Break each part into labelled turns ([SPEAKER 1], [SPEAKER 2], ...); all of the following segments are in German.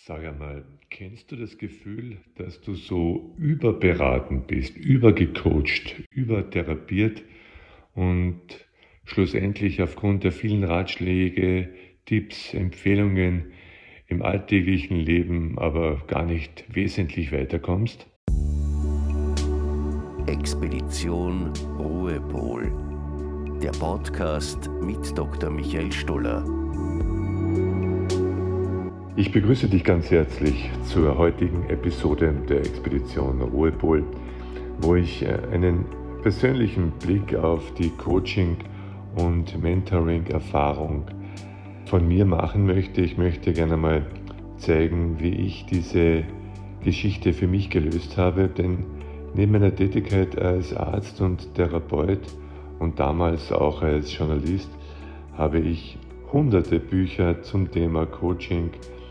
[SPEAKER 1] Sag einmal, kennst du das Gefühl, dass du so überberaten bist, übergecoacht, übertherapiert und schlussendlich aufgrund der vielen Ratschläge, Tipps, Empfehlungen im alltäglichen Leben aber gar nicht wesentlich weiterkommst?
[SPEAKER 2] Expedition Ruhepol, der Podcast mit Dr. Michael Stoller.
[SPEAKER 1] Ich begrüße dich ganz herzlich zur heutigen Episode der Expedition Ruhepol, wo ich einen persönlichen Blick auf die Coaching- und Mentoring-Erfahrung von mir machen möchte. Ich möchte gerne mal zeigen, wie ich diese Geschichte für mich gelöst habe, denn neben meiner Tätigkeit als Arzt und Therapeut und damals auch als Journalist habe ich hunderte Bücher zum Thema Coaching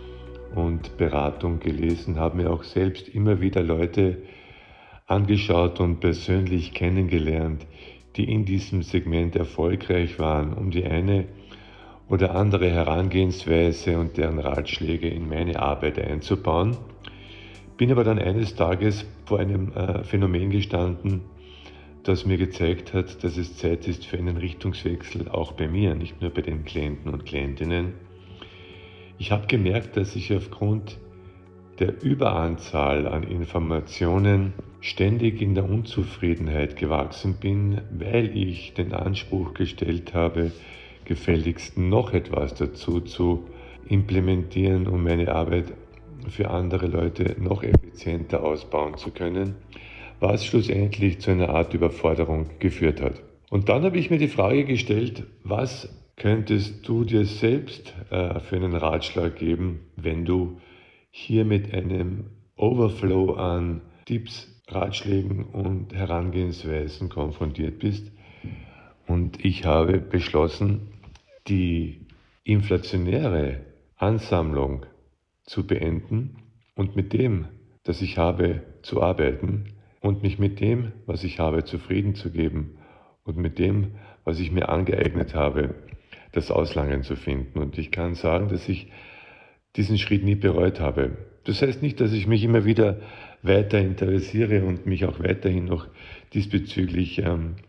[SPEAKER 1] und Beratung gelesen, habe mir auch selbst immer wieder Leute angeschaut und persönlich kennengelernt, die in diesem Segment erfolgreich waren, um die eine oder andere Herangehensweise und deren Ratschläge in meine Arbeit einzubauen. Bin aber dann eines Tages vor einem Phänomen gestanden, das mir gezeigt hat, dass es Zeit ist für einen Richtungswechsel, auch bei mir, nicht nur bei den Klienten und Klientinnen. Ich habe gemerkt, dass ich aufgrund der Überanzahl an Informationen ständig in der Unzufriedenheit gewachsen bin, weil ich den Anspruch gestellt habe, gefälligst noch etwas dazu zu implementieren, um meine Arbeit für andere Leute noch effizienter ausbauen zu können, was schlussendlich zu einer Art Überforderung geführt hat. Und dann habe ich mir die Frage gestellt, was könntest du dir selbst für einen Ratschlag geben, wenn du hier mit einem Overflow an Tipps, Ratschlägen und Herangehensweisen konfrontiert bist? Und ich habe beschlossen, die inflationäre Ansammlung zu beenden und mit dem, das ich habe, zu arbeiten und mich mit dem, was ich habe, zufrieden zu geben und mit dem, was ich mir angeeignet habe, das Auslangen zu finden. Und ich kann sagen, dass ich diesen Schritt nie bereut habe. Das heißt nicht, dass ich mich immer wieder weiter interessiere und mich auch weiterhin noch diesbezüglich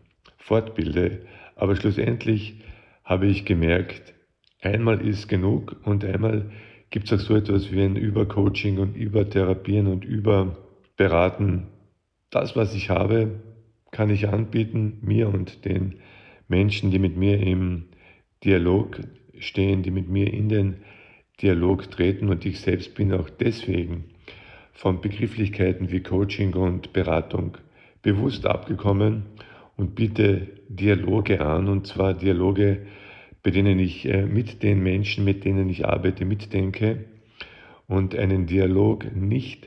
[SPEAKER 1] fortbilde, aber schlussendlich habe ich gemerkt, einmal ist genug und einmal gibt es auch so etwas wie ein Übercoaching und Übertherapieren und Überberaten. Das, was ich habe, kann ich anbieten, mir und den Menschen, die mit mir im Dialog stehen, die mit mir in den Dialog treten, und ich selbst bin auch deswegen von Begrifflichkeiten wie Coaching und Beratung bewusst abgekommen und biete Dialoge an, und zwar Dialoge, bei denen ich mit den Menschen, mit denen ich arbeite, mitdenke und einen Dialog nicht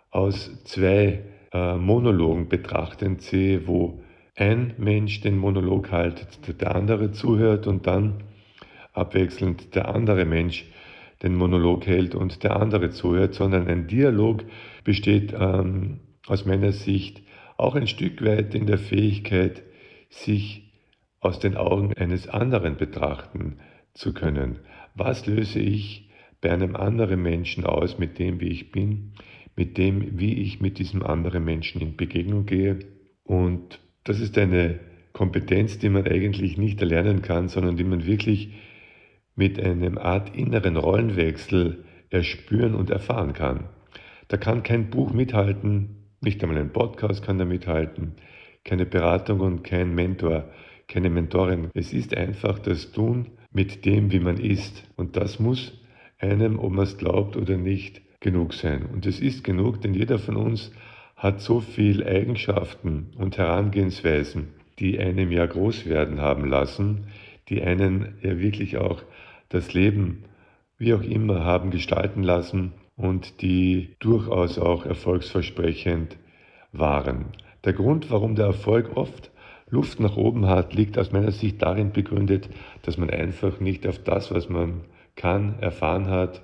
[SPEAKER 1] aus zwei Monologen betrachtend sehe, wo ein Mensch den Monolog haltet, der andere zuhört und dann abwechselnd der andere Mensch den Monolog hält und der andere zuhört, sondern ein Dialog besteht aus meiner Sicht auch ein Stück weit in der Fähigkeit, sich aus den Augen eines anderen betrachten zu können. Was löse ich bei einem anderen Menschen aus, mit dem, wie ich bin, mit dem, wie ich mit diesem anderen Menschen in Begegnung gehe? Und das ist eine Kompetenz, die man eigentlich nicht erlernen kann, sondern die man wirklich mit einem Art inneren Rollenwechsel erspüren und erfahren kann. Da kann kein Buch mithalten, nicht einmal ein Podcast kann da mithalten, keine Beratung und kein Mentor, keine Mentorin. Es ist einfach das Tun mit dem, wie man ist. Und das muss einem, ob man es glaubt oder nicht, genug sein. Und es ist genug, denn jeder von uns hat so viele Eigenschaften und Herangehensweisen, die einem ja groß werden haben lassen, die einen ja wirklich auch das Leben, wie auch immer, haben gestalten lassen und die durchaus auch erfolgsversprechend waren. Der Grund, warum der Erfolg oft Luft nach oben hat, liegt aus meiner Sicht darin begründet, dass man einfach nicht auf das, was man kann, erfahren hat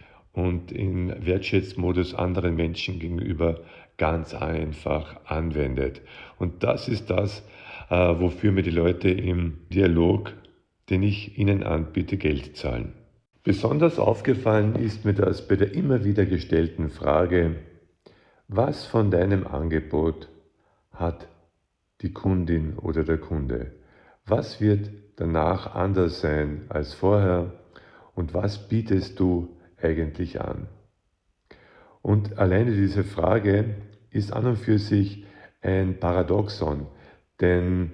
[SPEAKER 1] und in Wertschätzmodus anderen Menschen gegenüber ganz einfach anwendet. Und das ist das, wofür mir die Leute im Dialog, den ich ihnen anbiete, Geld zahlen. Besonders aufgefallen ist mir das bei der immer wieder gestellten Frage, was von deinem Angebot hat die Kundin oder der Kunde? Was wird danach anders sein als vorher und was bietest du eigentlich an? Und alleine diese Frage ist an und für sich ein Paradoxon, denn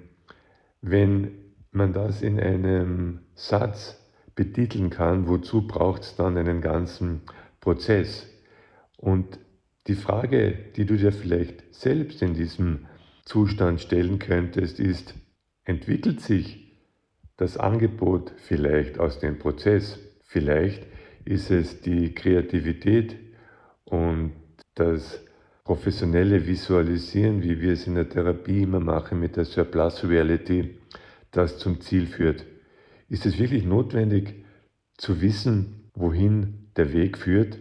[SPEAKER 1] wenn man das in einem Satz betiteln kann, wozu braucht es dann einen ganzen Prozess? Und die Frage, die du dir vielleicht selbst in diesem Zustand stellen könntest, ist, entwickelt sich das Angebot vielleicht aus dem Prozess? Vielleicht ist es die Kreativität und das professionelle Visualisieren, wie wir es in der Therapie immer machen mit der Surplus Reality, das zum Ziel führt. Ist es wirklich notwendig zu wissen, wohin der Weg führt?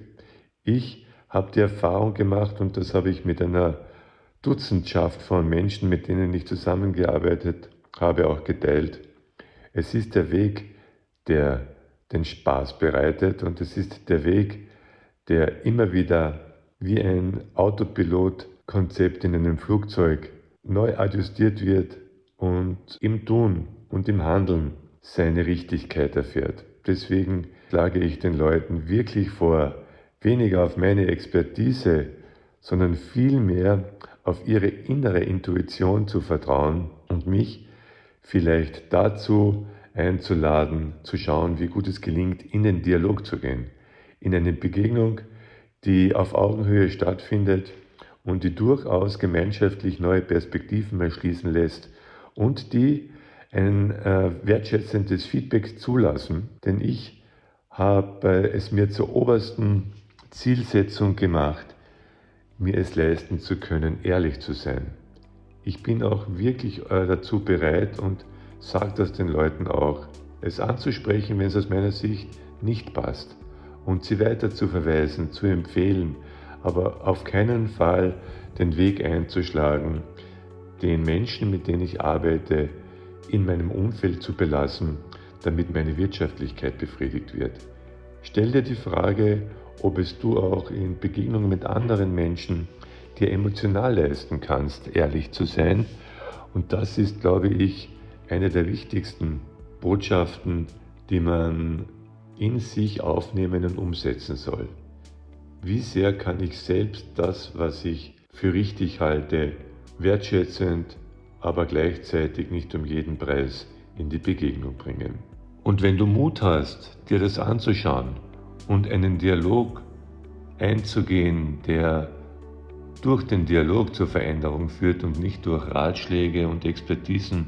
[SPEAKER 1] Ich habe die Erfahrung gemacht, und das habe ich mit einer Dutzendschaft von Menschen, mit denen ich zusammengearbeitet habe, auch geteilt. Es ist der Weg, der den Spaß bereitet, und es ist der Weg, der immer wieder wie ein Autopilot-Konzept in einem Flugzeug neu adjustiert wird und im Tun und im Handeln seine Richtigkeit erfährt. Deswegen schlage ich den Leuten wirklich vor, weniger auf meine Expertise, sondern vielmehr auf ihre innere Intuition zu vertrauen und mich vielleicht dazu einzuladen, zu schauen, wie gut es gelingt, in den Dialog zu gehen, in eine Begegnung, die auf Augenhöhe stattfindet und die durchaus gemeinschaftlich neue Perspektiven erschließen lässt und die ein wertschätzendes Feedback zulassen, denn ich habe es mir zur obersten Zielsetzung gemacht, mir es leisten zu können, ehrlich zu sein. Ich bin auch wirklich dazu bereit und sage das den Leuten auch, es anzusprechen, wenn es aus meiner Sicht nicht passt und sie weiter zu verweisen, zu empfehlen, aber auf keinen Fall den Weg einzuschlagen, den Menschen, mit denen ich arbeite, in meinem Umfeld zu belassen, damit meine Wirtschaftlichkeit befriedigt wird. Stell dir die Frage, ob es du auch in Begegnungen mit anderen Menschen dir emotional leisten kannst, ehrlich zu sein. Und das ist, glaube ich, eine der wichtigsten Botschaften, die man in sich aufnehmen und umsetzen soll. Wie sehr kann ich selbst das, was ich für richtig halte, wertschätzend, aber gleichzeitig nicht um jeden Preis in die Begegnung bringen? Und wenn du Mut hast, dir das anzuschauen und einen Dialog einzugehen, der durch den Dialog zur Veränderung führt und nicht durch Ratschläge und Expertisen,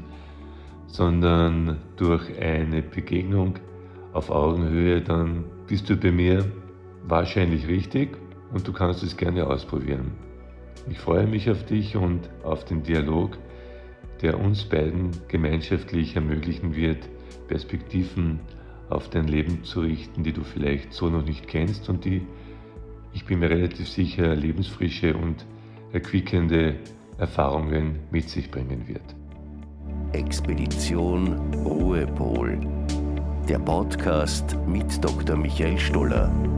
[SPEAKER 1] sondern durch eine Begegnung auf Augenhöhe, dann bist du bei mir wahrscheinlich richtig und du kannst es gerne ausprobieren. Ich freue mich auf dich und auf den Dialog, der uns beiden gemeinschaftlich ermöglichen wird, Perspektiven auf dein Leben zu richten, die du vielleicht so noch nicht kennst und die, ich bin mir relativ sicher, lebensfrische und erquickende Erfahrungen mit sich bringen wird.
[SPEAKER 2] Expedition Ruhepol, der Podcast mit Dr. Michael Stoller.